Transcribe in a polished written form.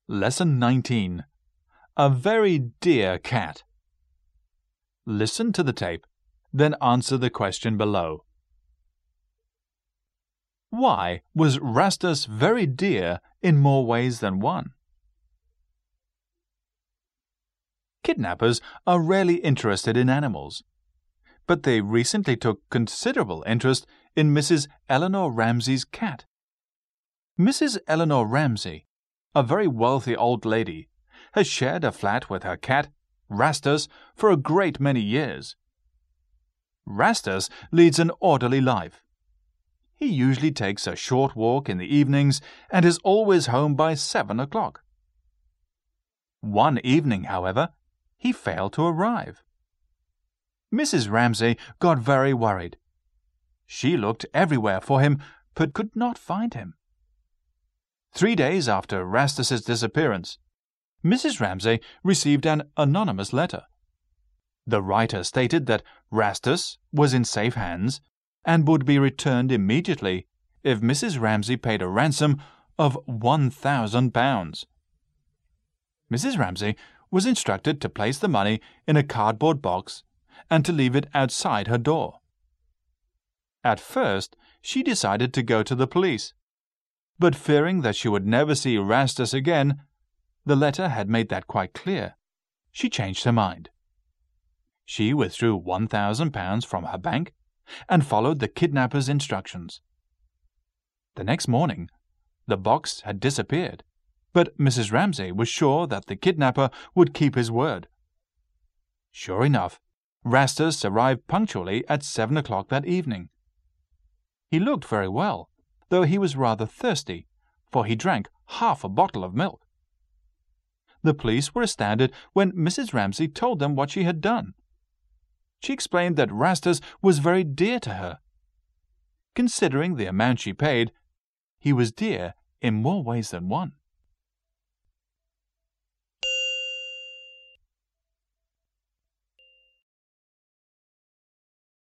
Lesson 19. A very dear cat. Listen to the tape, then answer the question below. Why was Rastus very dear in more ways than one? Kidnappers are rarely interested in animals, but they recently took considerable interest in Mrs. Eleanor Ramsay's cat. Mrs. Eleanor Ramsay, a very wealthy old lady, has shared a flat with her cat, Rastus, for a great many years. Rastus leads an orderly life. He usually takes a short walk in the evenings and is always home by 7 o'clock. One evening, however, he failed to arrive. Mrs. Ramsay got very worried. She looked everywhere for him, but could not find him. 3 days after Rastus's disappearance, Mrs. Ramsay received an anonymous letter. The writer stated that Rastus was in safe hands and would be returned immediately if Mrs. Ramsay paid a ransom of £1,000. Mrs. Ramsay was instructed to place the money in a cardboard box and to leave it outside her door. At first, she decided to go to the police, but fearing that she would never see Rastus again, the letter had made that quite clear, she changed her mind. She withdrew £1,000 from her bank and followed the kidnapper's instructions. The next morning, the box had disappeared, but Mrs. Ramsay was sure that the kidnapper would keep his word. Sure enough, Rastus arrived punctually at 7 o'clock that evening. He looked very well, though he was rather thirsty, for he drank half a bottle of milk. The police were astounded when Mrs. Ramsay told them what she had done. She explained that Rastus was very dear to her. Considering the amount she paid, he was dear in more ways than one.